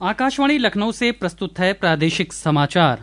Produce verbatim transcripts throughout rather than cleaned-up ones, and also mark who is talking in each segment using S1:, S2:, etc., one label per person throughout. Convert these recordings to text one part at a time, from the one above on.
S1: आकाशवाणी लखनऊ से प्रस्तुत है प्रादेशिक समाचार।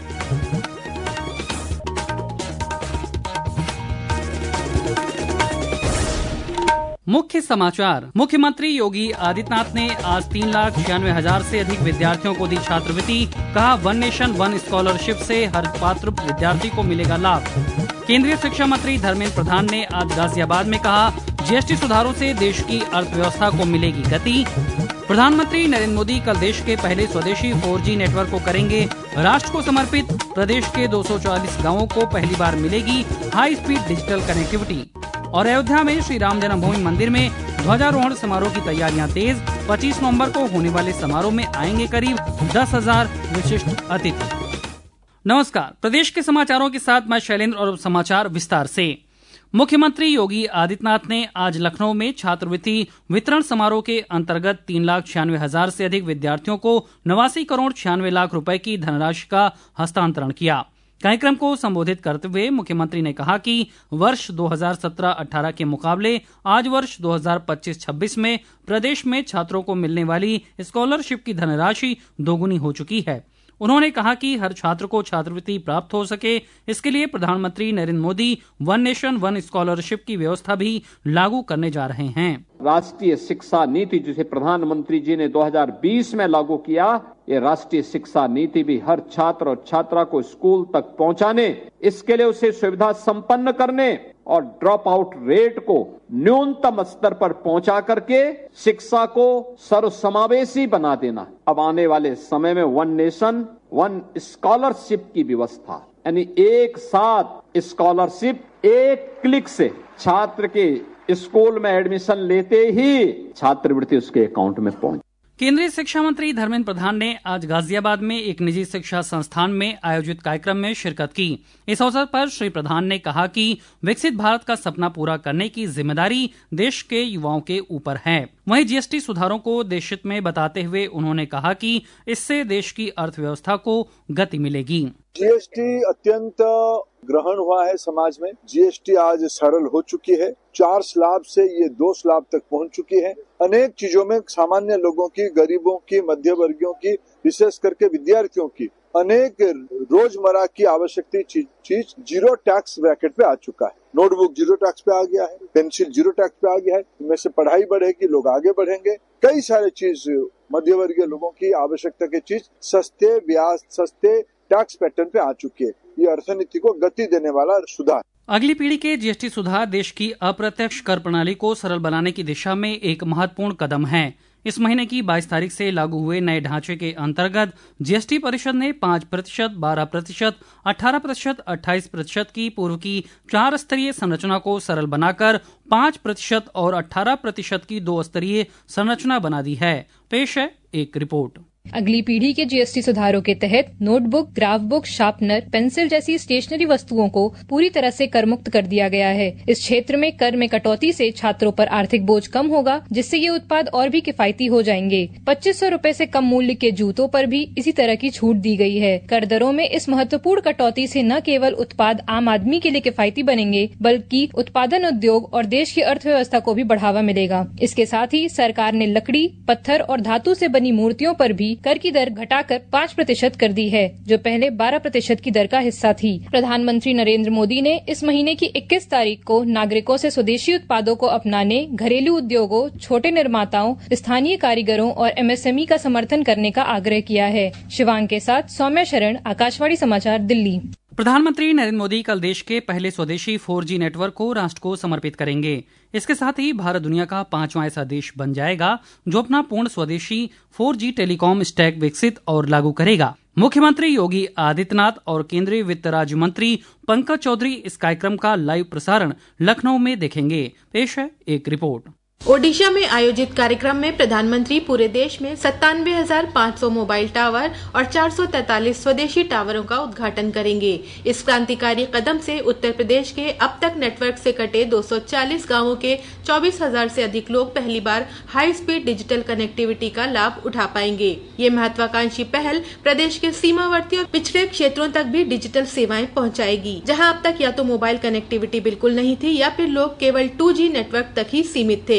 S1: मुख्य समाचार। मुख्यमंत्री योगी आदित्यनाथ ने आज तीन लाख छियानवे हजार से अधिक विद्यार्थियों को दी छात्रवृत्ति। कहा, वन नेशन वन स्कॉलरशिप से हर पात्र विद्यार्थी को मिलेगा लाभ। केंद्रीय शिक्षा मंत्री धर्मेंद्र प्रधान ने आज गाजियाबाद में कहा, जीएसटी सुधारों से देश की अर्थव्यवस्था को मिलेगी गति। प्रधानमंत्री नरेंद्र मोदी कल देश के पहले स्वदेशी फोर जी नेटवर्क को करेंगे राष्ट्र को समर्पित। प्रदेश के दो सौ चालीस गाँवों को पहली बार मिलेगी हाई स्पीड डिजिटल कनेक्टिविटी। और अयोध्या में श्री राम जन्मभूमि मंदिर में ध्वजारोहण समारोह की तैयारियां तेज। पच्चीस नवंबर को होने वाले समारोह में आएंगे करीब दस हजार विशिष्ट अतिथि। नमस्कार, प्रदेश के समाचारों के साथ मैं शैलेंद्र और समाचार विस्तार से। मुख्यमंत्री योगी आदित्यनाथ ने आज लखनऊ में छात्रवृत्ति वितरण समारोह के अंतर्गत तीन लाख छियानवे हजार से अधिक विद्यार्थियों को नवासी करोड़ छियानवे लाख रुपए की धनराशि का हस्तांतरण किया। कार्यक्रम को संबोधित करते हुए मुख्यमंत्री ने कहा कि वर्ष दो हज़ार सत्रह अठारह के मुकाबले आज वर्ष दो हज़ार पच्चीस छब्बीस में प्रदेश में छात्रों को मिलने वाली स्कॉलरशिप की धनराशि दोगुनी हो चुकी है। उन्होंने कहा कि हर छात्र को छात्रवृत्ति प्राप्त हो सके, इसके लिए प्रधानमंत्री Narendra Modi one nation one scholarship की व्यवस्था भी लागू करने जा रहे हैं।
S2: राष्ट्रीय शिक्षा नीति जिसे प्रधानमंत्री जी ने दो हज़ार बीस में लागू किया, ये राष्ट्रीय शिक्षा नीति भी हर छात्र और छात्रा को स्कूल तक पहुंचाने, इसके लिए उसे सुविधा संपन्न करने और ड्रॉप आउट रेट को न्यूनतम स्तर पर पहुंचा करके शिक्षा को सर्वसमावेशी बना देना। अब आने वाले समय में वन नेशन वन स्कॉलरशिप की व्यवस्था, यानी एक साथ स्कॉलरशिप एक क्लिक से छात्र के स्कूल में एडमिशन लेते ही छात्रवृत्ति उसके अकाउंट में पहुंच।
S1: केंद्रीय शिक्षा मंत्री धर्मेंद्र प्रधान ने आज गाजियाबाद में एक निजी शिक्षा संस्थान में आयोजित कार्यक्रम में शिरकत की। इस अवसर पर श्री प्रधान ने कहा कि विकसित भारत का सपना पूरा करने की जिम्मेदारी देश के युवाओं के ऊपर है। वहीं जीएसटी सुधारों को देशहित में बताते हुए उन्होंने कहा कि इससे देश की अर्थव्यवस्था को गति मिलेगी।
S3: जीएसटी अत्यंत ग्रहण हुआ है समाज में। जीएसटी आज सरल हो चुकी है। चार स्लैब से ये दो स्लैब तक पहुंच चुकी है। अनेक चीजों में सामान्य लोगों की, गरीबों की, मध्य वर्गियों की, विशेष करके विद्यार्थियों की अनेक रोजमर्रा की आवश्यक चीज जीरो टैक्स ब्रैकेट पे आ चुका है। नोटबुक जीरो टैक्स पे आ गया है, पेंसिल जीरो टैक्स पे आ गया है। इनमें से पढ़ाई बढ़ेगी, लोग आगे बढ़ेंगे। कई सारे चीज मध्य वर्गीय लोगों की आवश्यकता की चीज सस्ते ब्याज, सस्ते टैक्स पैटर्न पे आ चुकी है। ये अर्थनीति को गति देने वाला सुधार।
S1: अगली पीढ़ी के जीएसटी सुधार देश की अप्रत्यक्ष कर प्रणाली को सरल बनाने की दिशा में एक महत्वपूर्ण कदम है। इस महीने की बाईस तारीख से लागू हुए नए ढांचे के अंतर्गत जीएसटी परिषद ने पाँच प्रतिशत, बारह प्रतिशत, अठारह प्रतिशत, अट्ठाईस प्रतिशत की पूर्व की चार स्तरीय संरचना को सरल बनाकर पाँच प्रतिशत और अठारह प्रतिशत की दो स्तरीय संरचना बना दी है। पेश है एक रिपोर्ट।
S4: अगली पीढ़ी के जीएसटी सुधारों के तहत notebook, graph book, sharpener, pencil जैसी स्टेशनरी वस्तुओं को पूरी तरह से कर मुक्त कर दिया गया है। इस क्षेत्र में कर में कटौती से छात्रों पर आर्थिक बोझ कम होगा, जिससे ये उत्पाद और भी किफायती हो जाएंगे। पच्चीस सौ रूपए से कम मूल्य के जूतों पर भी इसी तरह की छूट दी गई है। कर दरों में इस महत्वपूर्ण कटौती से न केवल उत्पाद आम आदमी के लिए किफायती बनेंगे, बल्कि उत्पादन उद्योग और देश की अर्थव्यवस्था को भी बढ़ावा मिलेगा। इसके साथ ही सरकार ने लकड़ी, पत्थर और धातु से बनी मूर्तियों पर भी कर की दर घटाकर पाँच प्रतिशत कर दी है, जो पहले बारह प्रतिशत की दर का हिस्सा थी। प्रधानमंत्री नरेंद्र मोदी ने इस महीने की इक्कीस तारीख को नागरिकों से स्वदेशी उत्पादों को अपनाने, घरेलू उद्योगों, छोटे निर्माताओं, स्थानीय कारीगरों और एमएसएमई का समर्थन करने का आग्रह किया है। शिवांग के साथ सौम्या शरण, आकाशवाणी समाचार, दिल्ली।
S1: प्रधानमंत्री नरेंद्र मोदी कल देश के पहले स्वदेशी फोर जी नेटवर्क को राष्ट्र को समर्पित करेंगे। इसके साथ ही भारत दुनिया का पांचवां ऐसा देश बन जाएगा जो अपना पूर्ण स्वदेशी फोर जी टेलीकॉम स्टैक विकसित और लागू करेगा। मुख्यमंत्री योगी आदित्यनाथ और केंद्रीय वित्त राज्य मंत्री पंकज चौधरी इस कार्यक्रम का लाइव प्रसारण लखनऊ में देखेंगे। पेश है एक रिपोर्ट।
S5: ओडिशा में आयोजित कार्यक्रम में प्रधानमंत्री पूरे देश में सत्तानवे हजार पाँच सौ मोबाइल टावर और चार सौ तैतालीस स्वदेशी टावरों का उद्घाटन करेंगे। इस क्रांतिकारी कदम से उत्तर प्रदेश के अब तक नेटवर्क से कटे दो सौ चालीस गांवों के चौबीस हजार से अधिक लोग पहली बार हाई स्पीड डिजिटल कनेक्टिविटी का लाभ उठा पाएंगे। ये महत्वाकांक्षी पहल प्रदेश के सीमावर्ती और पिछड़े क्षेत्रों तक भी डिजिटल सेवाएं पहुंचाएगी, जहां अब तक या तो मोबाइल कनेक्टिविटी बिल्कुल नहीं थी या फिर लोग केवल टू जी नेटवर्क तक ही सीमित थे।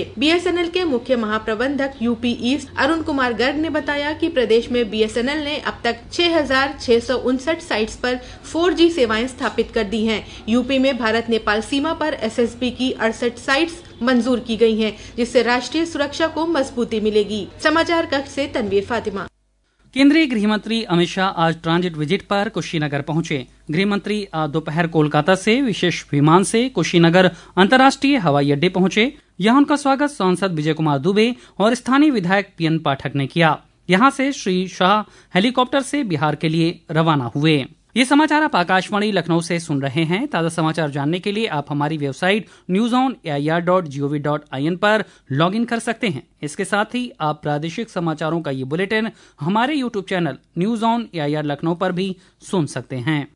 S5: बीएसएनएल के मुख्य महाप्रबंधक यूपी ईस्ट अरुण कुमार गर्ग ने बताया कि प्रदेश में बीएसएनएल ने अब तक छह हजार छह सौ उनसठ साइट्स पर फोर जी सेवाएं स्थापित कर दी हैं। यूपी में भारत नेपाल सीमा पर एसएसबी की अड़सठ साइट्स मंजूर की गई हैं, जिससे राष्ट्रीय सुरक्षा को मजबूती मिलेगी। समाचार कक्ष से तनवीर फातिमा।
S1: केंद्रीय गृह मंत्री अमित शाह आज ट्रांजिट विजिट पर कुशीनगर पहुंचे। गृह मंत्री आज दोपहर कोलकाता से विशेष विमान से कुशीनगर अंतर्राष्ट्रीय हवाई अड्डे पहुंचे। यहां उनका स्वागत सांसद विजय कुमार दुबे और स्थानीय विधायक पीएन पाठक ने किया। यहां से श्री शाह हेलीकॉप्टर से बिहार के लिए रवाना हुए। ये समाचार आप आकाशवाणी लखनऊ से सुन रहे हैं। ताज़ा समाचार जानने के लिए आप हमारी website news on A I R dot G O V dot I N पर लॉग इन कर सकते हैं। इसके साथ ही आप प्रादेशिक समाचारों का ये बुलेटिन हमारे YouTube channel news on A I R Lucknow पर भी सुन सकते हैं।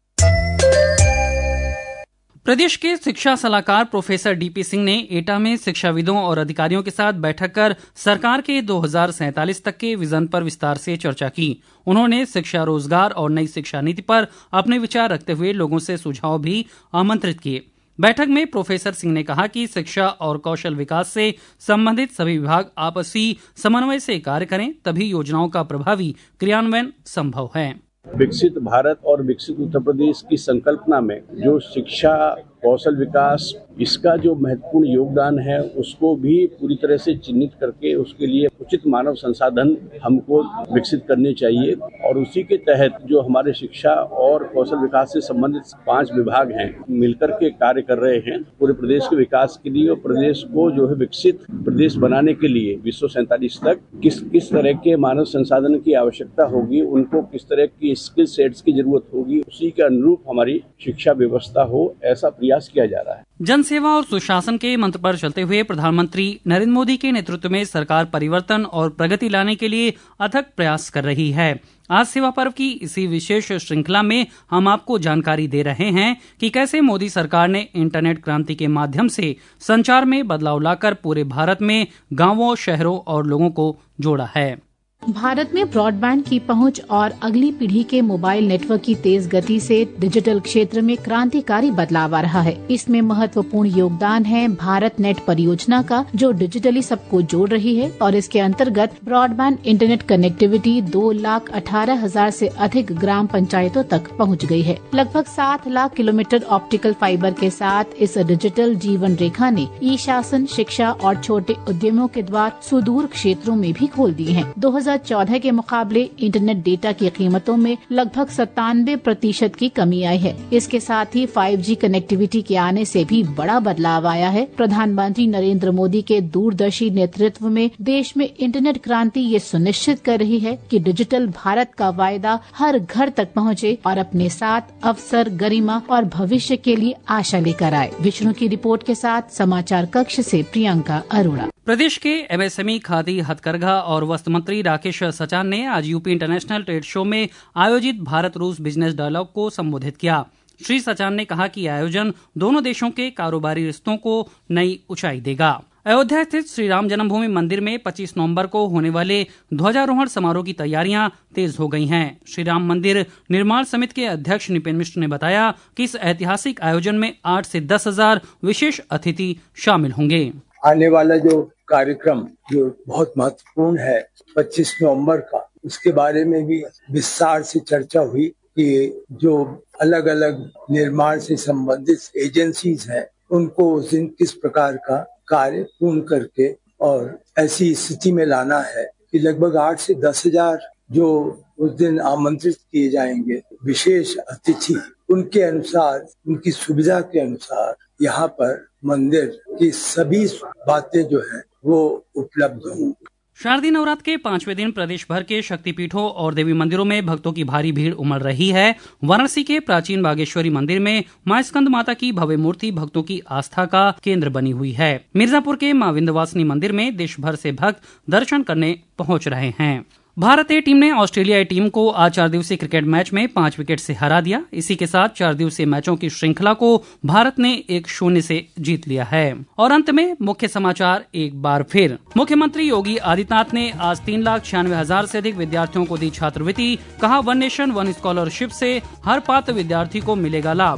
S1: प्रदेश के शिक्षा सलाहकार प्रोफेसर डीपी सिंह ने एटा में शिक्षाविदों और अधिकारियों के साथ बैठक कर सरकार के दो हजार सैंतालीस तक के विजन पर विस्तार से चर्चा की। उन्होंने शिक्षा, रोजगार और नई शिक्षा नीति पर अपने विचार रखते हुए लोगों से सुझाव भी आमंत्रित किए। बैठक में प्रोफेसर सिंह ने कहा कि शिक्षा और कौशल विकास से संबंधित सभी विभाग आपसी समन्वय से कार्य करें, तभी योजनाओं का प्रभावी क्रियान्वयन संभव है।
S6: विकसित भारत और विकसित उत्तर प्रदेश की संकल्पना में जो शिक्षा, कौशल विकास, इसका जो महत्वपूर्ण योगदान है उसको भी पूरी तरह से चिन्हित करके उसके लिए उचित मानव संसाधन हमको विकसित करने चाहिए। और उसी के तहत जो हमारे शिक्षा और कौशल विकास से संबंधित पांच विभाग हैं मिलकर के कार्य कर रहे हैं पूरे प्रदेश के विकास के लिए और प्रदेश को जो है विकसित प्रदेश बनाने के लिए विश्व सैंतालीस तक किस किस तरह के मानव संसाधन की आवश्यकता होगी, उनको किस तरह की स्किल सेट्स की जरूरत होगी, उसी के अनुरूप हमारी शिक्षा व्यवस्था हो, ऐसा प्रयास किया जा रहा है।
S1: जनसेवा और सुशासन के मंत्र पर चलते हुए प्रधानमंत्री नरेंद्र मोदी के नेतृत्व में सरकार परिवर्तन और प्रगति लाने के लिए अथक प्रयास कर रही है। आज सेवा पर्व की इसी विशेष श्रृंखला में हम आपको जानकारी दे रहे हैं कि कैसे मोदी सरकार ने इंटरनेट क्रांति के माध्यम से संचार में बदलाव लाकर पूरे भारत में गांवों, शहरों और लोगों को जोड़ा है।
S7: भारत में ब्रॉडबैंड की पहुंच और अगली पीढ़ी के मोबाइल नेटवर्क की तेज गति से डिजिटल क्षेत्र में क्रांतिकारी बदलाव आ रहा है। इसमें महत्वपूर्ण योगदान है भारत नेट परियोजना का, जो डिजिटली सबको जोड़ रही है और इसके अंतर्गत ब्रॉडबैंड इंटरनेट कनेक्टिविटी दो लाख अठारह हजार से अधिक ग्राम पंचायतों तक पहुंच गई है। लगभग सात लाख किलोमीटर ऑप्टिकल फाइबर के साथ इस डिजिटल जीवन रेखा ने ई शासन, शिक्षा और छोटे उद्यमों के द्वार सुदूर क्षेत्रों में भी खोल दिए हैं। दो हजार चौदह के मुकाबले इंटरनेट डेटा की कीमतों में लगभग सत्तानवे प्रतिशत की कमी आई है। इसके साथ ही फाइव जी कनेक्टिविटी के आने से भी बड़ा बदलाव आया है। प्रधानमंत्री नरेंद्र मोदी के दूरदर्शी नेतृत्व में देश में इंटरनेट क्रांति ये सुनिश्चित कर रही है कि डिजिटल भारत का वायदा हर घर तक पहुँचे और अपने साथ अवसर, गरिमा और भविष्य के लिए आशा लेकर आए। विष्णु की रिपोर्ट के साथ समाचार कक्ष से प्रियंका अरोड़ा।
S1: प्रदेश के एमएसएमई, खादी, हथकरघा और वस्त्र मंत्री राकेश सचान ने आज यूपी इंटरनेशनल ट्रेड शो में आयोजित भारत रूस बिजनेस डायलॉग को संबोधित किया। श्री सचान ने कहा कि आयोजन दोनों देशों के कारोबारी रिश्तों को नई ऊंचाई देगा। अयोध्या स्थित श्री राम जन्मभूमि मंदिर में पच्चीस नवंबर को होने वाले ध्वजारोहण समारोह की तैयारियां तेज हो गई हैं। श्री राम मंदिर निर्माण समिति के अध्यक्ष निपेन मिश्र ने बताया कि इस ऐतिहासिक आयोजन में आठ से दस हजार विशेष अतिथि शामिल होंगे।
S8: आने वाला जो कार्यक्रम जो बहुत महत्वपूर्ण है पच्चीस नवंबर का, उसके बारे में भी विस्तार से चर्चा हुई कि जो अलग अलग निर्माण से संबंधित एजेंसीज हैं उनको उस दिन किस प्रकार का कार्य पूर्ण करके और ऐसी स्थिति में लाना है कि लगभग आठ से दस हजार जो उस दिन आमंत्रित किए जाएंगे विशेष अतिथि, उनके अनुसार, उनकी सुविधा के अनुसार यहाँ पर मंदिर की सभी बातें जो है वो उपलब्ध होंगी।
S1: शारदीय नवरात्र के पांचवें दिन प्रदेश भर के शक्तिपीठों और देवी मंदिरों में भक्तों की भारी भीड़ उमड़ रही है। वाराणसी के प्राचीन बागेश्वरी मंदिर में मां स्कंद माता की भव्य मूर्ति भक्तों की आस्था का केंद्र बनी हुई है। मिर्जापुर के मां विंध्यवासिनी मंदिर में देश भर से भक्त दर्शन करने पहुंच रहे हैं। भारत ए टीम ने ऑस्ट्रेलियाई टीम को आज चार दिवसीय क्रिकेट मैच में पांच विकेट से हरा दिया। इसी के साथ चार दिवसीय मैचों की श्रृंखला को भारत ने एक शून्य से जीत लिया है। और अंत में मुख्य समाचार एक बार फिर। मुख्यमंत्री योगी आदित्यनाथ ने आज तीन लाख छियानवे हजार से अधिक विद्यार्थियों को दी छात्रवृत्ति। कहा, वन नेशन वन स्कॉलरशिप से हर पात्र विद्यार्थी को मिलेगा लाभ।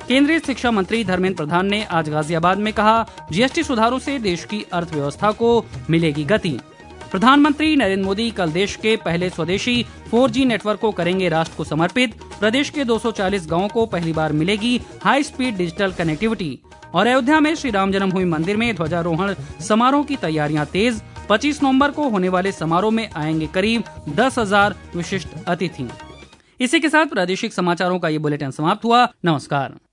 S1: केंद्रीय शिक्षा मंत्री धर्मेंद्र प्रधान ने आज गाजियाबाद में कहा, जीएसटी सुधारों से देश की अर्थव्यवस्था को मिलेगी गति। प्रधानमंत्री नरेंद्र मोदी कल देश के पहले स्वदेशी फोर जी नेटवर्क को करेंगे राष्ट्र को समर्पित। प्रदेश के दो सौ चालीस गांवों को पहली बार मिलेगी हाई स्पीड डिजिटल कनेक्टिविटी। और अयोध्या में श्री राम जन्मभूमि मंदिर में ध्वजारोहण समारोह की तैयारियां तेज। पच्चीस नवंबर को होने वाले समारोह में आएंगे करीब दस हजार विशिष्ट अतिथि। इसी के साथ प्रादेशिक समाचारों का ये बुलेटिन समाप्त हुआ। नमस्कार।